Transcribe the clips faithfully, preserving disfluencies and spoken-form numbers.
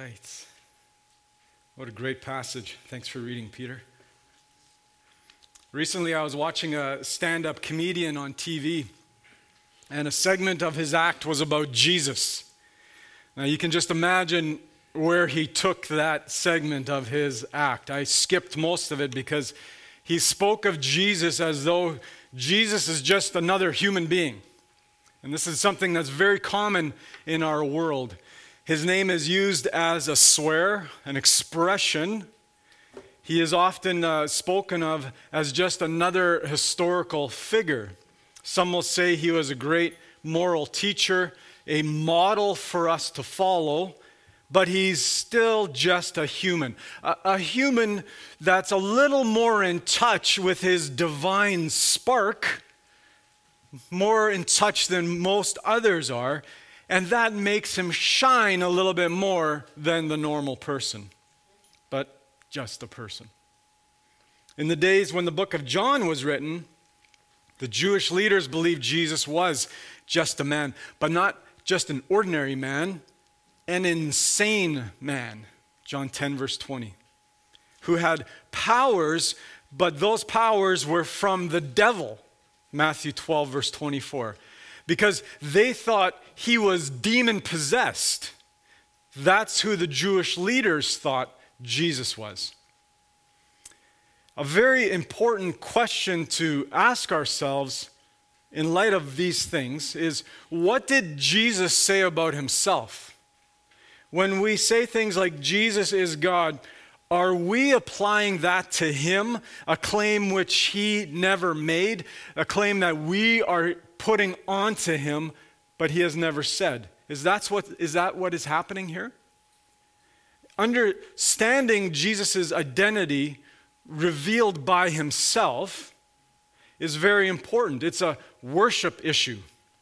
right. What a great passage. Thanks for reading, Peter. Recently, I was watching a stand-up comedian on T V, and a segment of his act was about Jesus. Now, you can just imagine where he took that segment of his act. I skipped most of it because he spoke of Jesus as though Jesus is just another human being. And this is something that's very common in our world. His name is used as a swear, an expression. He is often uh, spoken of as just another historical figure. Some will say he was a great moral teacher, a model for us to follow, but he's still just a human. A, a human that's a little more in touch with his divine spark, more in touch than most others are, and that makes him shine a little bit more than the normal person, but just a person. In the days when the book of John was written, the Jewish leaders believed Jesus was just a man, but not just an ordinary man, an insane man, John ten, verse twenty, who had powers, but those powers were from the devil, Matthew twelve, verse twenty-four, because they thought he was demon-possessed. That's who the Jewish leaders thought Jesus was. A very important question to ask ourselves in light of these things is, what did Jesus say about himself? When we say things like Jesus is God, are we applying that to him, a claim which he never made, a claim that we are putting onto him, but he has never said? Is that what, is that what is happening here? Understanding Jesus' identity revealed by himself is very important. It's a worship issue.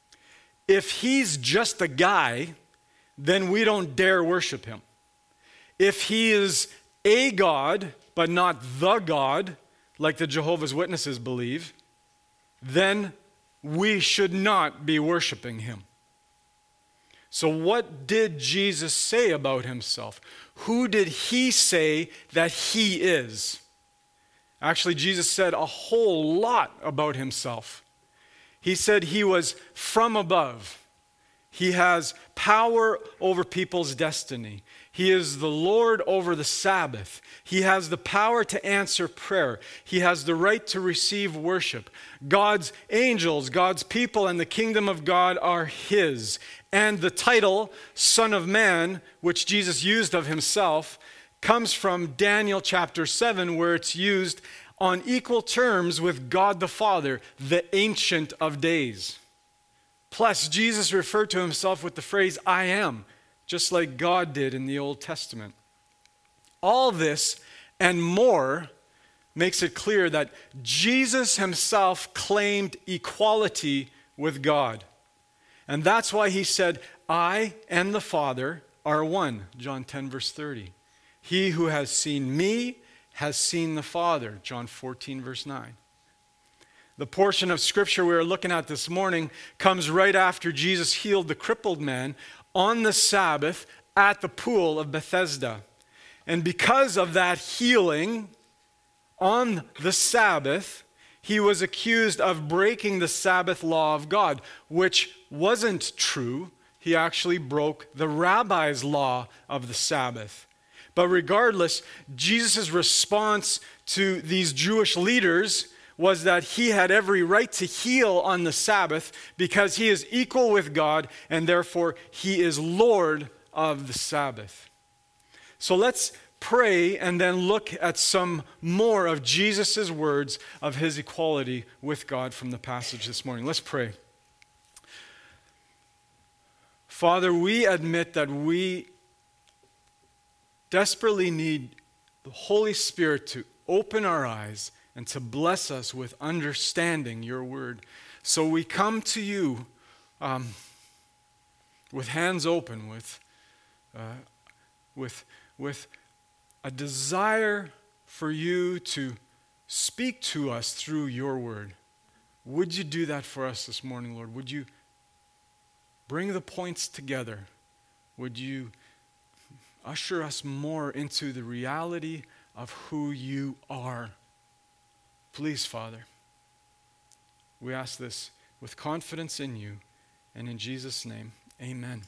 If he's just a guy, then we don't dare worship him. If he is a God, but not the God, like the Jehovah's Witnesses believe, then we should not be worshiping him. So what did Jesus say about himself? Who did he say that he is? Actually, Jesus said a whole lot about himself. He said he was from above. He has power over people's destiny. He is the Lord over the Sabbath. He has the power to answer prayer. He has the right to receive worship. God's angels, God's people, and the kingdom of God are his. And the title, Son of Man, which Jesus used of himself, comes from Daniel chapter seven, where it's used on equal terms with God the Father, the Ancient of Days. Plus, Jesus referred to himself with the phrase, I am, just like God did in the Old Testament. All this and more makes it clear that Jesus himself claimed equality with God. And that's why he said, I and the Father are one, John ten, verse thirty. He who has seen me has seen the Father, John fourteen, verse nine. The portion of scripture we are looking at this morning comes right after Jesus healed the crippled man on the Sabbath at the pool of Bethesda. And because of that healing on the Sabbath, he was accused of breaking the Sabbath law of God, which wasn't true. He actually broke the rabbi's law of the Sabbath. But regardless, Jesus' response to these Jewish leaders was that he had every right to heal on the Sabbath because he is equal with God and therefore he is Lord of the Sabbath. So let's pray and then look at some more of Jesus' words of his equality with God from the passage this morning. Let's pray. Father, we admit that we desperately need the Holy Spirit to open our eyes and to bless us with understanding your word. So we come to you um, with hands open, with, uh, with, with a desire for you to speak to us through your word. Would you do that for us this morning, Lord? Would you bring the points together? Would you usher us more into the reality of who you are. Please, Father, we ask this with confidence in you, and in Jesus' name, amen.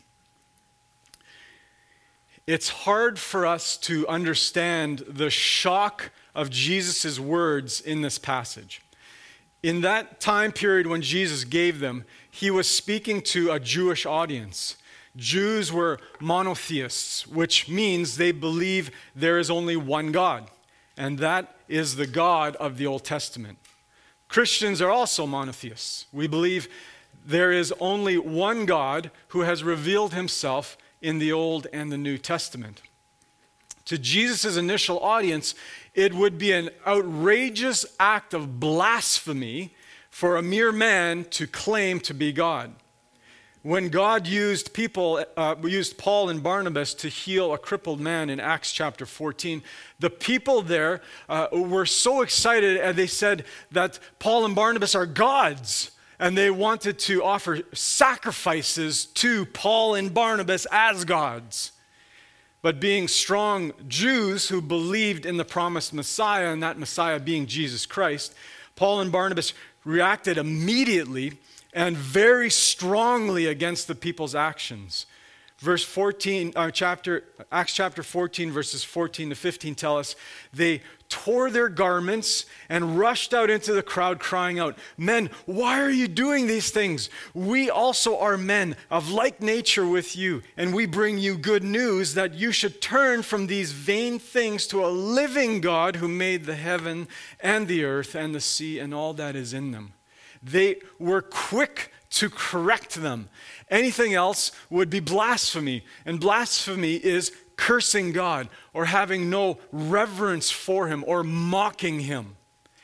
It's hard for us to understand the shock of Jesus' words in this passage. In that time period when Jesus gave them, he was speaking to a Jewish audience. Jews were monotheists, which means they believe there is only one God, and that is the God of the Old Testament. Christians are also monotheists. We believe there is only one God who has revealed himself in the Old and the New Testament. To Jesus' initial audience, it would be an outrageous act of blasphemy for a mere man to claim to be God. When God used people, uh, used Paul and Barnabas to heal a crippled man in Acts chapter fourteen, the people there uh, were so excited, and they said that Paul and Barnabas are gods, and they wanted to offer sacrifices to Paul and Barnabas as gods. But being strong Jews who believed in the promised Messiah, and that Messiah being Jesus Christ, Paul and Barnabas reacted immediately and very strongly against the people's actions. Verse fourteen, uh, chapter Acts chapter fourteen, verses fourteen to fifteen tell us they tore their garments and rushed out into the crowd, crying out, "Men, why are you doing these things? We also are men of like nature with you, and we bring you good news that you should turn from these vain things to a living God who made the heaven and the earth and the sea and all that is in them." They were quick to correct them. Anything else would be blasphemy. And blasphemy is cursing God or having no reverence for him or mocking him.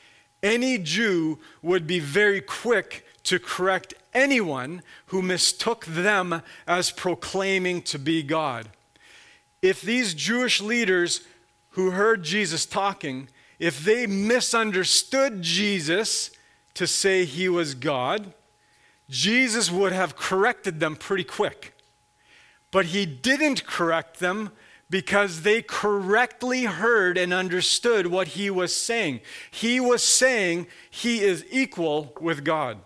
Any Jew would be very quick to correct anyone who mistook them as proclaiming to be God. If these Jewish leaders who heard Jesus talking, if they misunderstood Jesus to say he was God, Jesus would have corrected them pretty quick. But he didn't correct them because they correctly heard and understood what he was saying. He was saying he is equal with God.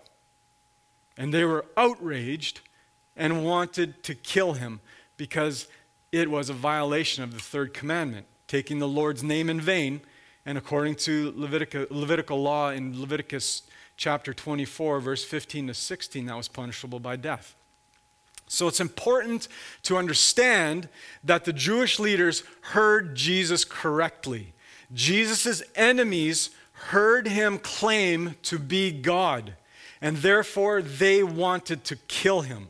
And they were outraged and wanted to kill him because it was a violation of the third commandment, taking the Lord's name in vain. And according to Levitic- Levitical law in Leviticus chapter twenty-four, verse fifteen to sixteen, that was punishable by death. So it's important to understand that the Jewish leaders heard Jesus correctly. Jesus' enemies heard him claim to be God, and therefore they wanted to kill him.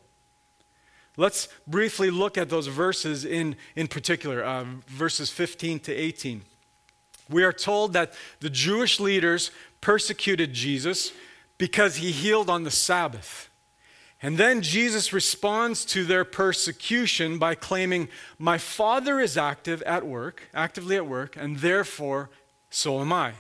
Let's briefly look at those verses in, in particular, uh, verses fifteen to eighteen. We are told that the Jewish leaders persecuted Jesus because he healed on the Sabbath. And then Jesus responds to their persecution by claiming, "My Father is active at work, actively at work, and therefore so am I."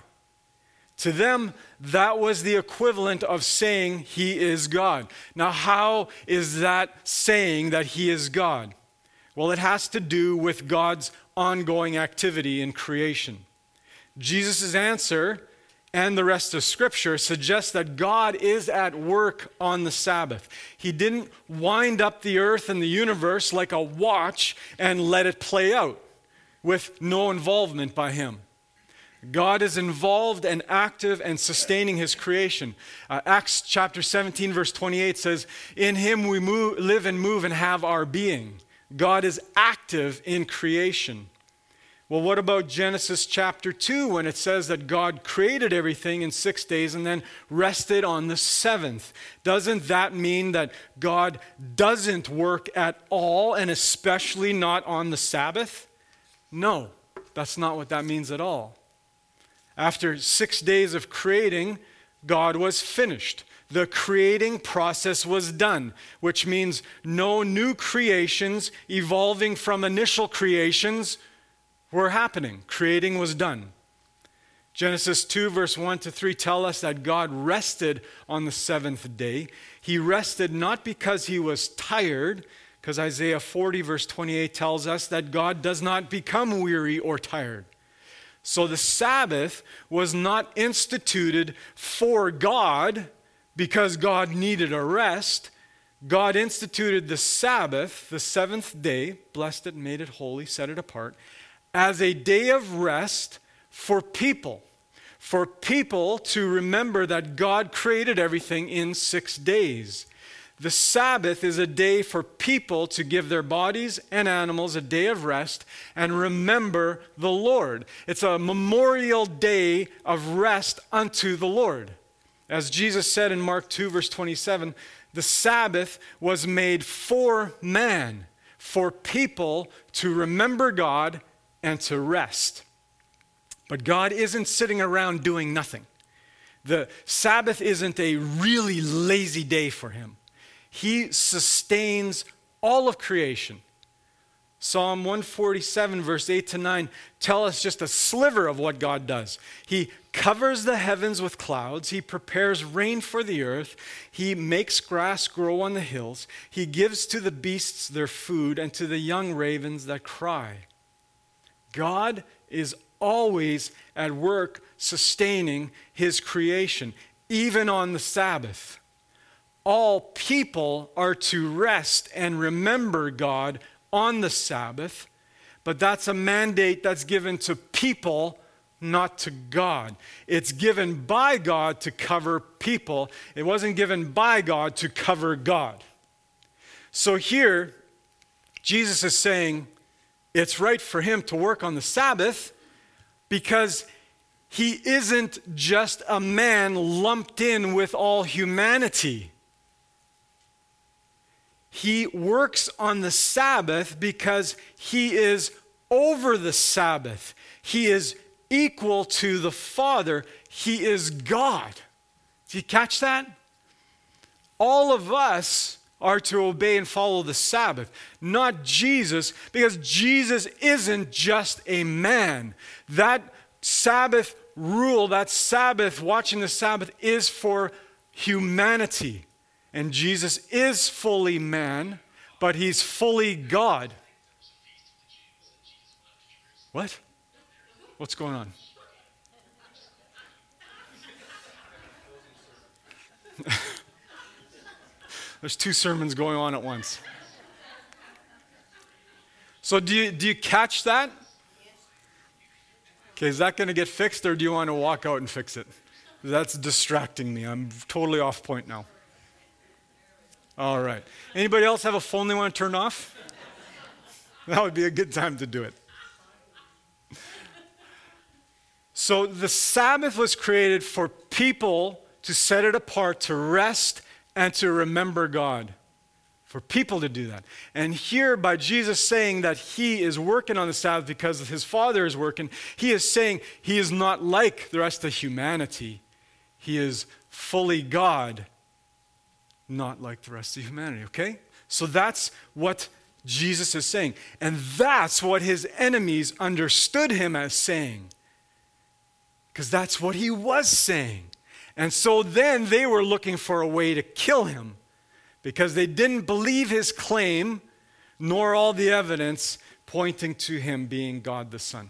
To them, that was the equivalent of saying he is God. Now, how is that saying that he is God? Well, it has to do with God's ongoing activity in creation. Jesus' answer and the rest of Scripture suggests that God is at work on the Sabbath. He didn't wind up the earth and the universe like a watch and let it play out with no involvement by him. God is involved and active and sustaining his creation. Uh, Acts chapter seventeen, verse twenty-eight says, "In him we move, live and move and have our being." God is active in creation. Well, what about Genesis chapter two when it says that God created everything in six days and then rested on the seventh? Doesn't that mean that God doesn't work at all, and especially not on the Sabbath? No, that's not what that means at all. After six days of creating, God was finished. The creating process was done, which means no new creations evolving from initial creations were happening. Creating was done. Genesis two, verse one to three tell us that God rested on the seventh day. He rested not because he was tired, because Isaiah forty verse twenty-eight tells us that God does not become weary or tired. So the Sabbath was not instituted for God because God needed a rest. God instituted the Sabbath, the seventh day, blessed it, made it holy, set it apart, as a day of rest for people. For people to remember that God created everything in six days. The Sabbath is a day for people to give their bodies and animals a day of rest and remember the Lord. It's a memorial day of rest unto the Lord. As Jesus said in Mark two, verse twenty-seven, the Sabbath was made for man, for people to remember God and to rest. But God isn't sitting around doing nothing. The Sabbath isn't a really lazy day for him. He sustains all of creation. Psalm one forty-seven, verse eight to nine, tell us just a sliver of what God does. He covers the heavens with clouds. He prepares rain for the earth. He makes grass grow on the hills. He gives to the beasts their food and to the young ravens that cry. God is always at work sustaining his creation, even on the Sabbath. All people are to rest and remember God on the Sabbath, but that's a mandate that's given to people, not to God. It's given by God to cover people. It wasn't given by God to cover God. So here, Jesus is saying it's right for him to work on the Sabbath because he isn't just a man lumped in with all humanity. He works on the Sabbath because he is over the Sabbath. He is equal to the Father. He is God. Do you catch that? All of us are to obey and follow the Sabbath, not Jesus, because Jesus isn't just a man. That Sabbath rule, that Sabbath, watching the Sabbath, is for humanity. And Jesus is fully man, but he's fully God. What? What's going on? There's two sermons going on at once. So do you, do you catch that? Okay, is that going to get fixed, or do you want to walk out and fix it? That's distracting me. I'm totally off point now. All right. Anybody else have a phone they want to turn off? That would be a good time to do it. So the Sabbath was created for people to set it apart, to rest, and to remember God. For people to do that. And here, by Jesus saying that he is working on the Sabbath because his Father is working, he is saying he is not like the rest of humanity. He is fully God, not like the rest of humanity, okay? So that's what Jesus is saying. And that's what his enemies understood him as saying. Because that's what he was saying. And so then they were looking for a way to kill him because they didn't believe his claim, nor all the evidence pointing to him being God the Son.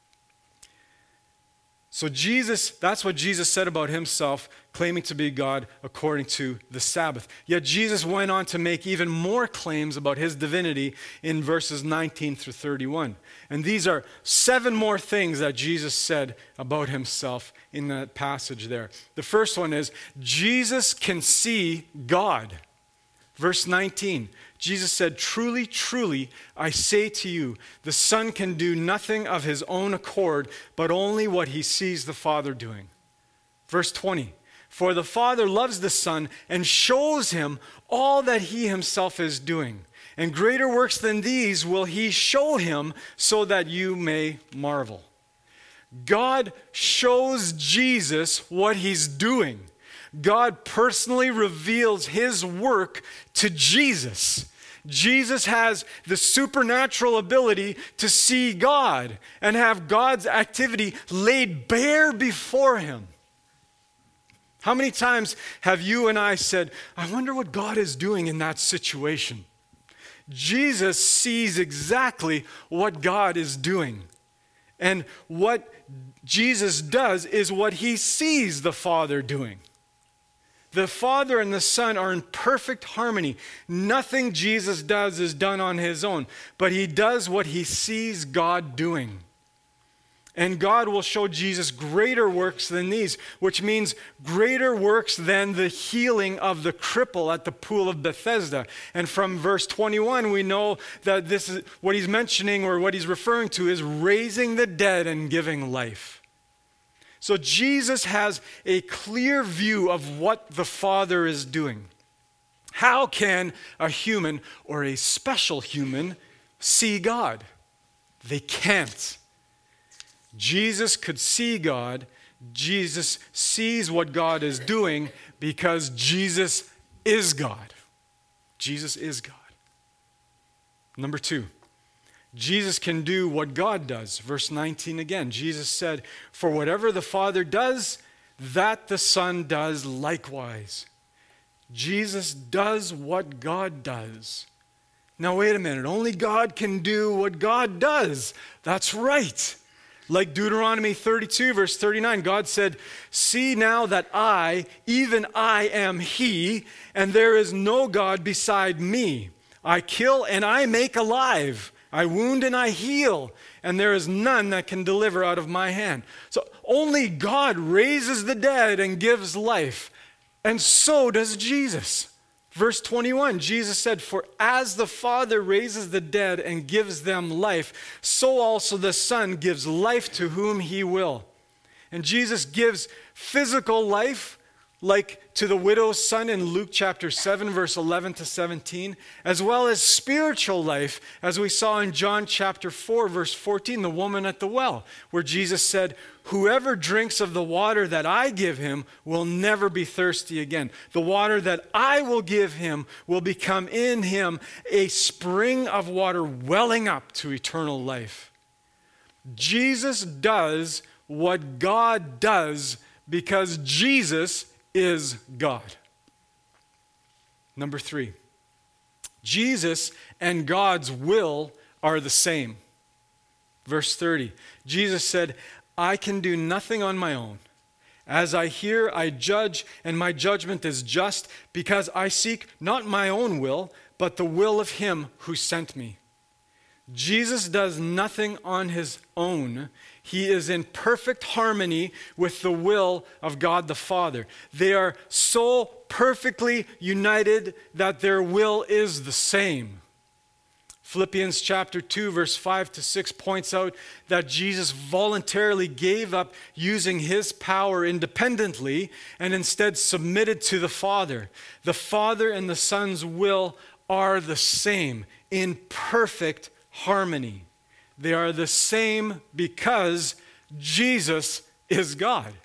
So Jesus, that's what Jesus said about himself, claiming to be God according to the Sabbath. Yet Jesus went on to make even more claims about his divinity in verses nineteen through thirty-one. And these are seven more things that Jesus said about himself in that passage there. The first one is, Jesus can see God. Verse nineteen, Jesus said, "Truly, truly, I say to you, the Son can do nothing of his own accord, but only what he sees the Father doing." Verse twenty, "For the Father loves the Son and shows him all that he himself is doing. And greater works than these will he show him, so that you may marvel." God shows Jesus what he's doing. God personally reveals his work to Jesus. Jesus has the supernatural ability to see God and have God's activity laid bare before him. How many times have you and I said, "I wonder what God is doing in that situation"? Jesus sees exactly what God is doing. And what Jesus does is what he sees the Father doing. The Father and the Son are in perfect harmony. Nothing Jesus does is done on his own, but he does what he sees God doing. And God will show Jesus greater works than these, which means greater works than the healing of the cripple at the pool of Bethesda. And from verse twenty-one, we know that this is what he's mentioning, or what he's referring to, is raising the dead and giving life. So Jesus has a clear view of what the Father is doing. How can a human, or a special human, see God? They can't. Jesus could see God. Jesus sees what God is doing because Jesus is God. Jesus is God. Number two, Jesus can do what God does. Verse nineteen again, Jesus said, "For whatever the Father does, that the Son does likewise." Jesus does what God does. Now wait a minute, only God can do what God does. That's right. Like Deuteronomy thirty-two, verse thirty-nine, God said, "See now that I, even I am He, and there is no God beside me. I kill and I make alive. I wound and I heal, and there is none that can deliver out of my hand." So only God raises the dead and gives life, and so does Jesus. Verse twenty-one, Jesus said, "For as the Father raises the dead and gives them life, so also the Son gives life to whom he will." And Jesus gives physical life, like to the widow's son in Luke chapter seven, verse eleven to seventeen, as well as spiritual life, as we saw in John chapter four, verse fourteen, the woman at the well, where Jesus said, "Whoever drinks of the water that I give him will never be thirsty again. The water that I will give him will become in him a spring of water welling up to eternal life." Jesus does what God does because Jesus is God. Number three, Jesus and God's will are the same. Verse thirty, Jesus said, "I can do nothing on my own. As I hear, I judge, and my judgment is just, because I seek not my own will, but the will of him who sent me." Jesus does nothing on his own. He is in perfect harmony with the will of God the Father. They are so perfectly united that their will is the same. Philippians chapter two, verse five to six points out that Jesus voluntarily gave up using his power independently and instead submitted to the Father. The Father and the Son's will are the same, in perfect harmony. They are the same because Jesus is God.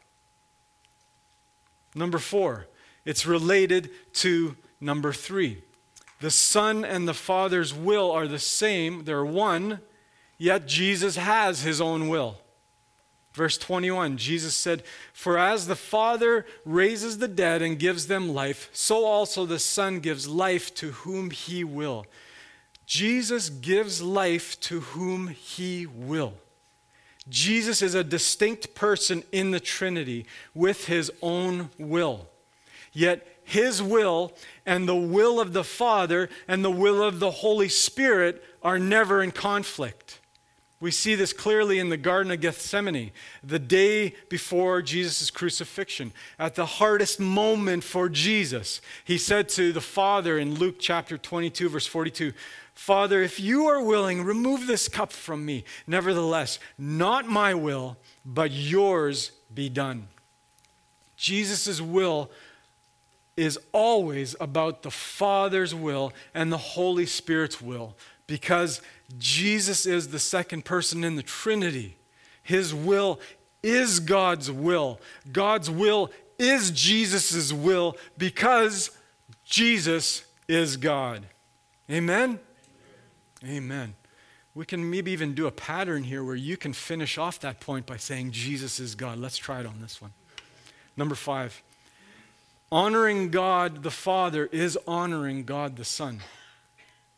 Number four, it's related to number three. The Son and the Father's will are the same. They're one, yet Jesus has his own will. Verse twenty-one, Jesus said, "For as the Father raises the dead and gives them life, so also the Son gives life to whom he will." Jesus gives life to whom he will. Jesus is a distinct person in the Trinity with his own will. Yet his will and the will of the Father and the will of the Holy Spirit are never in conflict. We see this clearly in the Garden of Gethsemane, the day before Jesus' crucifixion. At the hardest moment for Jesus, he said to the Father in Luke chapter twenty-two, verse forty-two, "Father, if you are willing, remove this cup from me. Nevertheless, not my will, but yours be done." Jesus' will is always about the Father's will and the Holy Spirit's will, because Jesus is the second person in the Trinity. His will is God's will. God's will is Jesus' will because Jesus is God. Amen? Amen. We can maybe even do a pattern here where you can finish off that point by saying Jesus is God. Let's try it on this one. Number five, honoring God the Father is honoring God the Son.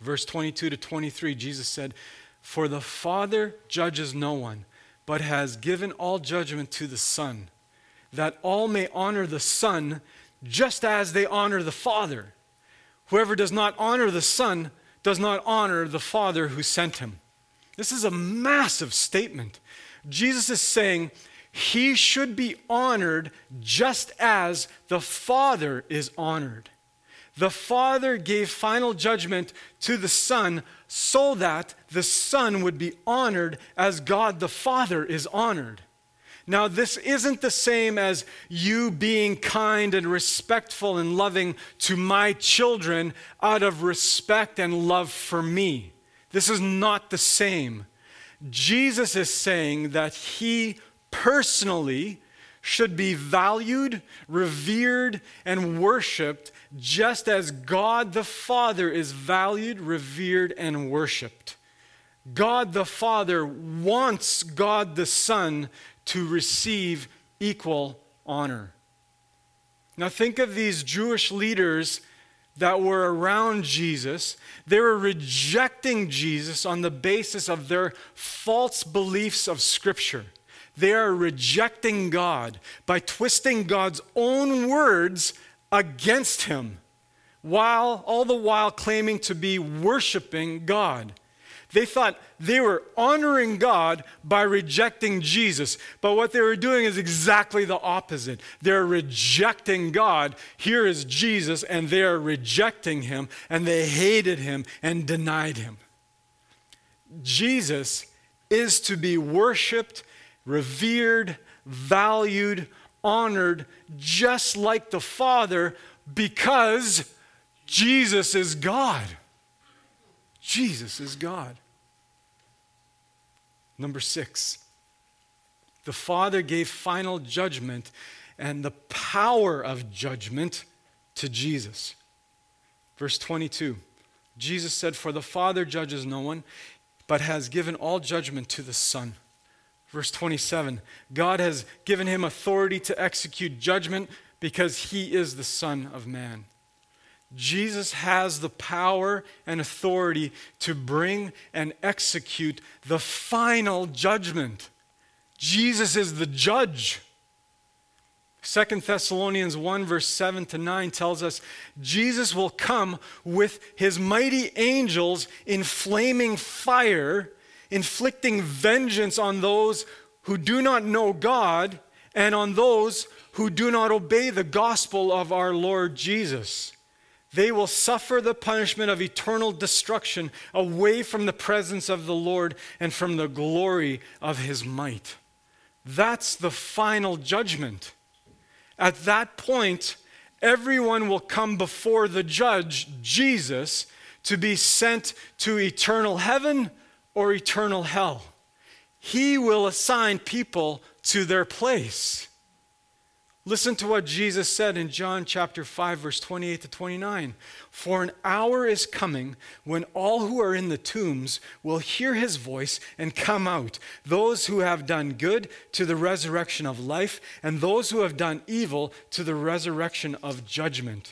Verse twenty-two to twenty-three, Jesus said, "For the Father judges no one, but has given all judgment to the Son, that all may honor the Son just as they honor the Father. Whoever does not honor the Son does not honor the Father who sent him." This is a massive statement. Jesus is saying he should be honored just as the Father is honored. The Father gave final judgment to the Son so that the Son would be honored as God the Father is honored. Now, this isn't the same as you being kind and respectful and loving to my children out of respect and love for me. This is not the same. Jesus is saying that he personally should be valued, revered, and worshiped just as God the Father is valued, revered, and worshiped. God the Father wants God the Son to receive equal honor. Now think of these Jewish leaders that were around Jesus. They were rejecting Jesus on the basis of their false beliefs of Scripture. They are rejecting God by twisting God's own words against him, while all the while claiming to be worshiping God. They thought they were honoring God by rejecting Jesus. But what they were doing is exactly the opposite. They're rejecting God. Here is Jesus, and they are rejecting him, and they hated him and denied him. Jesus is to be worshiped, revered, valued, honored, just like the Father, because Jesus is God. Jesus is God. Number six, the Father gave final judgment and the power of judgment to Jesus. Verse twenty-two, Jesus said, "For the Father judges no one, but has given all judgment to the Son." Verse twenty-seven, God has given him authority to execute judgment because he is the Son of Man. Jesus has the power and authority to bring and execute the final judgment. Jesus is the judge. Second Thessalonians one verse seven to nine tells us Jesus will come with his mighty angels in flaming fire, inflicting vengeance on those who do not know God and on those who do not obey the gospel of our Lord Jesus. They will suffer the punishment of eternal destruction away from the presence of the Lord and from the glory of his might. That's the final judgment. At that point, everyone will come before the judge, Jesus, to be sent to eternal heaven or eternal hell. He will assign people to their place. Listen to what Jesus said in John chapter five, verse twenty-eight to twenty-nine. "For an hour is coming when all who are in the tombs will hear his voice and come out, those who have done good to the resurrection of life, and those who have done evil to the resurrection of judgment."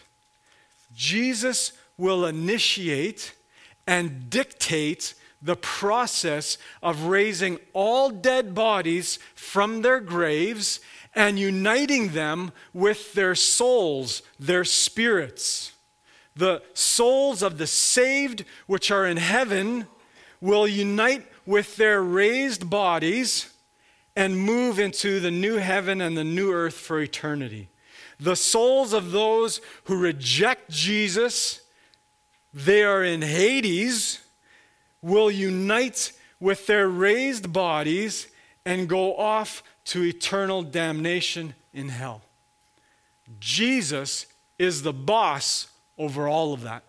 Jesus will initiate and dictate the process of raising all dead bodies from their graves and uniting them with their souls, their spirits. The souls of the saved, which are in heaven, will unite with their raised bodies and move into the new heaven and the new earth for eternity. The souls of those who reject Jesus, they are in Hades, will unite with their raised bodies and go off to eternal damnation in hell. Jesus is the boss over all of that.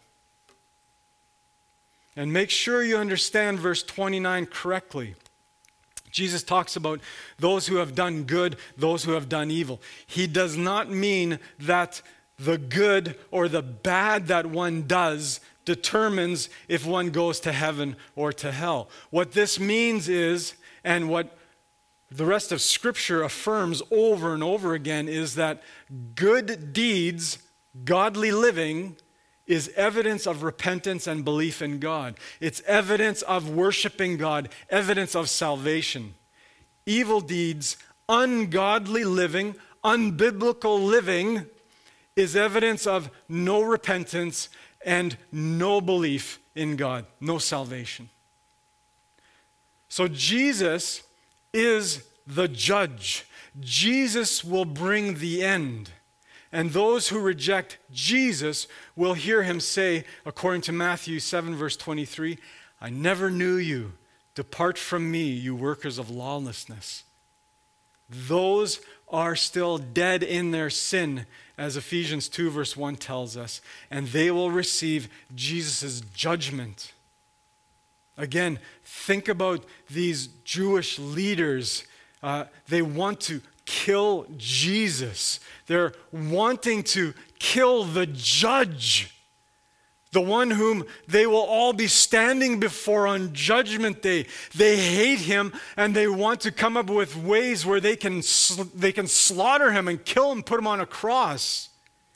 And make sure you understand verse twenty-nine correctly. Jesus talks about those who have done good, those who have done evil. He does not mean that the good or the bad that one does determines if one goes to heaven or to hell. What this means is, and what the rest of Scripture affirms over and over again, is that good deeds, godly living, is evidence of repentance and belief in God. It's evidence of worshiping God, evidence of salvation. Evil deeds, ungodly living, unbiblical living is evidence of no repentance and no belief in God, no salvation. So Jesus is the judge. Jesus will bring the end. And those who reject Jesus will hear him say, according to Matthew seven, verse twenty-three, I never knew you. Depart from me, you workers of lawlessness. Those are still dead in their sin, as Ephesians two, verse one tells us, and they will receive Jesus' judgment. Again, think about these Jewish leaders. Uh, they want to kill Jesus. They're wanting to kill the judge, the one whom they will all be standing before on judgment day. They hate him, and they want to come up with ways where they can sl- they can slaughter him and kill him, put him on a cross.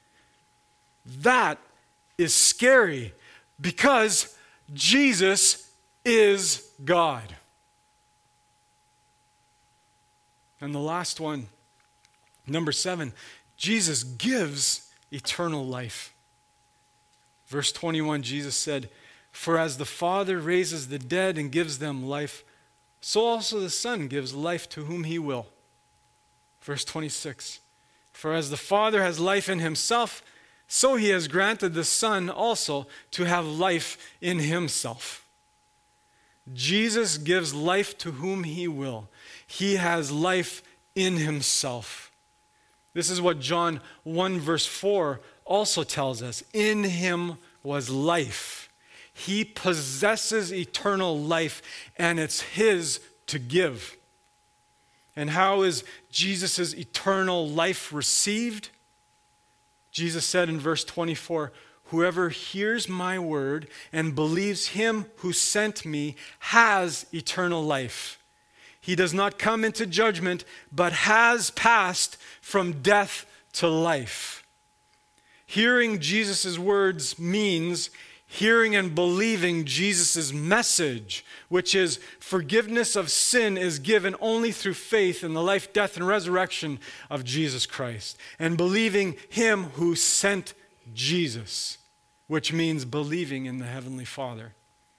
That is scary because Jesus is God. And the last one, number seven, Jesus gives eternal life. Verse twenty-one, Jesus said, for as the Father raises the dead and gives them life, so also the Son gives life to whom he will. Verse twenty-six, for as the Father has life in himself, so he has granted the Son also to have life in himself. Jesus gives life to whom he will. He has life in himself. This is what John one verse four also tells us. In him was life. He possesses eternal life, and it's his to give. And how is Jesus' eternal life received? Jesus said in verse twenty-four, whoever hears my word and believes him who sent me has eternal life. He does not come into judgment, but has passed from death to life. Hearing Jesus' words means hearing and believing Jesus' message, which is forgiveness of sin is given only through faith in the life, death, and resurrection of Jesus Christ, and believing him who sent Jesus, which means believing in the Heavenly Father.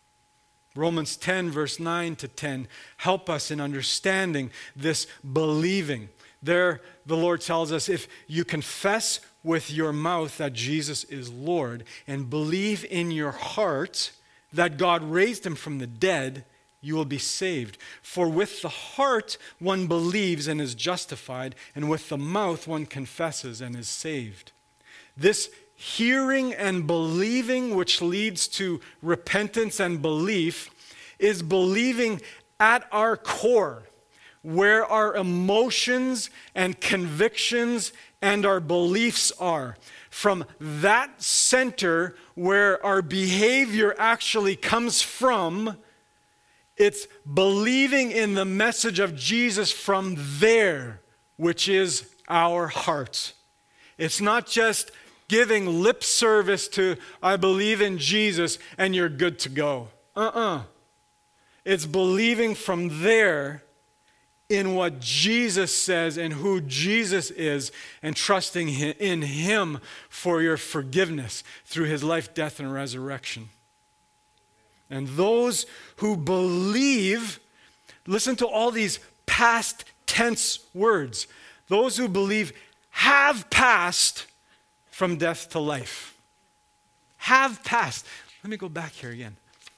Romans ten, verse nine to ten, help us in understanding this believing. There, the Lord tells us, if you confess with your mouth that Jesus is Lord and believe in your heart that God raised him from the dead, you will be saved. For with the heart one believes and is justified, and with the mouth one confesses and is saved. This hearing and believing, which leads to repentance and belief, is believing at our core, where our emotions and convictions and our beliefs are. From that center where our behavior actually comes from, it's believing in the message of Jesus from there, which is our heart. It's not just giving lip service to, I believe in Jesus, and you're good to go. Uh-uh. It's believing from there in what Jesus says and who Jesus is, and trusting in him for your forgiveness through his life, death, and resurrection. And those who believe, listen to all these past tense words. Those who believe have passed from death to life. Have passed. Let me go back here again.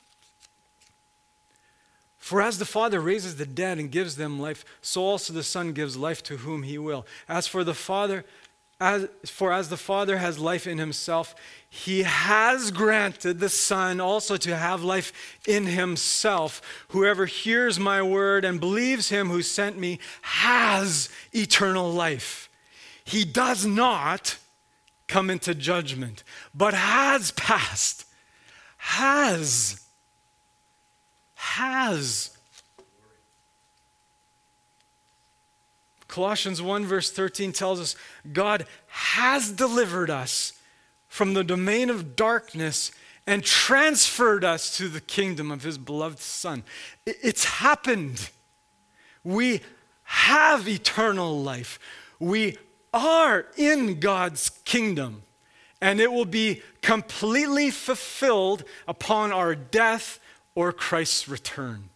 For as the Father raises the dead and gives them life, so also the Son gives life to whom he will. As for the Father, as for as the Father has life in himself, he has granted the Son also to have life in himself. Whoever hears my word and believes him who sent me has eternal life. He does not come into judgment, but has passed. Has. Has. Colossians one verse thirteen tells us God has delivered us from the domain of darkness and transferred us to the kingdom of his beloved Son. It's happened. We have eternal life. We are in God's kingdom, and it will be completely fulfilled upon our death or Christ's return.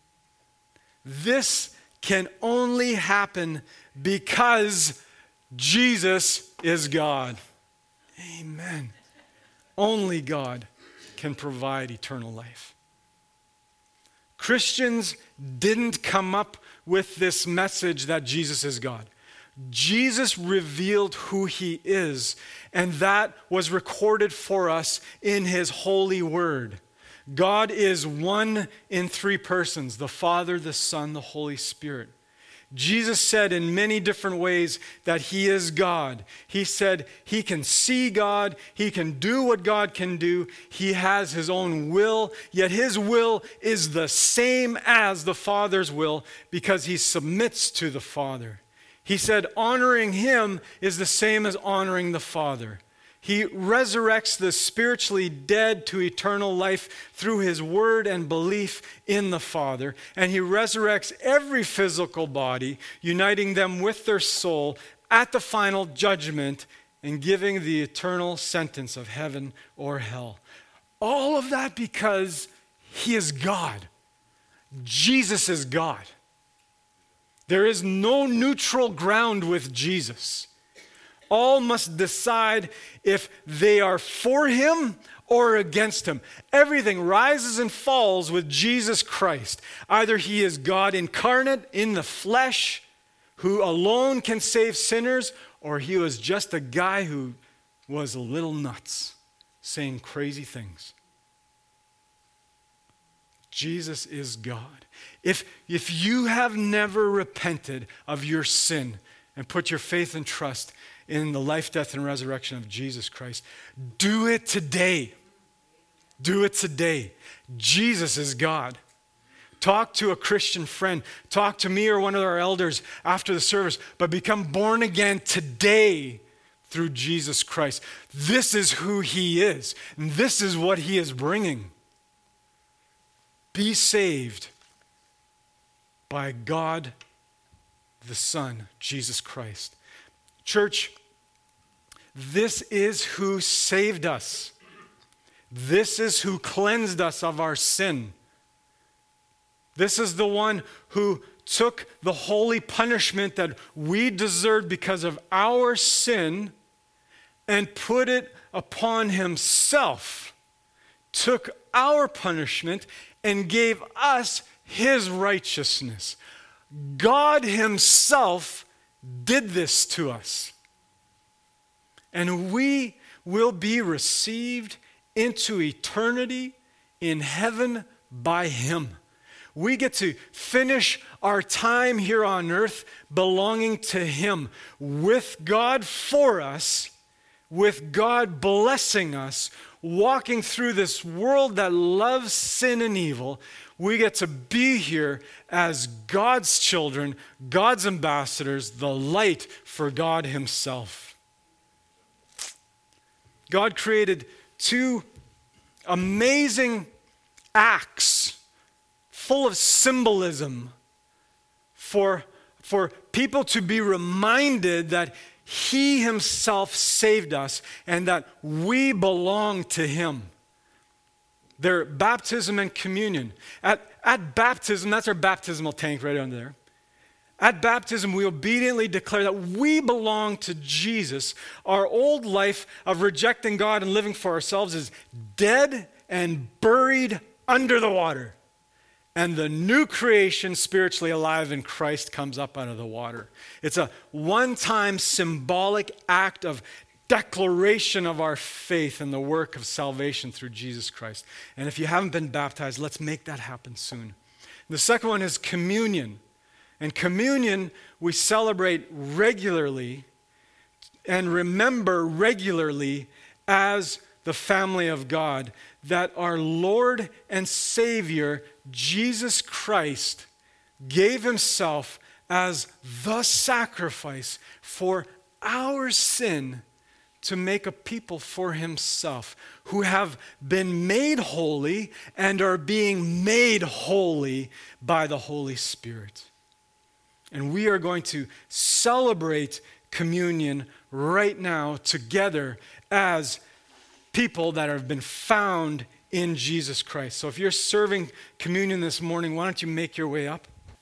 This can only happen because Jesus is God. Amen. Only God can provide eternal life. Christians didn't come up with this message that Jesus is God. Jesus revealed who he is, and that was recorded for us in his holy word. God is one in three persons, the Father, the Son, the Holy Spirit. Jesus said in many different ways that he is God. He said he can see God, he can do what God can do, he has his own will, yet his will is the same as the Father's will because he submits to the Father. He said honoring him is the same as honoring the Father. He resurrects the spiritually dead to eternal life through his word and belief in the Father. And he resurrects every physical body, uniting them with their soul at the final judgment and giving the eternal sentence of heaven or hell. All of that because he is God. Jesus is God. There is no neutral ground with Jesus. All must decide if they are for him or against him. Everything rises and falls with Jesus Christ. Either he is God incarnate in the flesh, who alone can save sinners, or he was just a guy who was a little nuts, saying crazy things. Jesus is God. If, if you have never repented of your sin and put your faith and trust in the life, death, and resurrection of Jesus Christ, do it today. Do it today. Jesus is God. Talk to a Christian friend. Talk to me or one of our elders after the service, but become born again today through Jesus Christ. This is who he is, and this is what he is bringing. Be saved by God the Son, Jesus Christ. Church, this is who saved us. This is who cleansed us of our sin. This is the one who took the holy punishment that we deserved because of our sin and put it upon himself, took our punishment and gave us his righteousness. God himself did this to us. And we will be received into eternity in heaven by him. We get to finish our time here on earth belonging to him, with God for us, with God blessing us, walking through this world that loves sin and evil. We get to be here as God's children, God's ambassadors, the light for God himself. God created two amazing acts full of symbolism for, for people to be reminded that he himself saved us and that we belong to him. They're baptism and communion. At, at baptism, that's our baptismal tank right under there. At baptism, we obediently declare that we belong to Jesus. Our old life of rejecting God and living for ourselves is dead and buried under the water. And the new creation, spiritually alive in Christ, comes up out of the water. It's a one-time symbolic act of declaration of our faith in the work of salvation through Jesus Christ. And if you haven't been baptized, let's make that happen soon. The second one is communion. And communion we celebrate regularly and remember regularly as the family of God, that our Lord and Savior, Jesus Christ, gave himself as the sacrifice for our sin to make a people for himself who have been made holy and are being made holy by the Holy Spirit. And we are going to celebrate communion right now together as people that have been found in Jesus Christ. So if you're serving communion this morning, why don't you make your way up?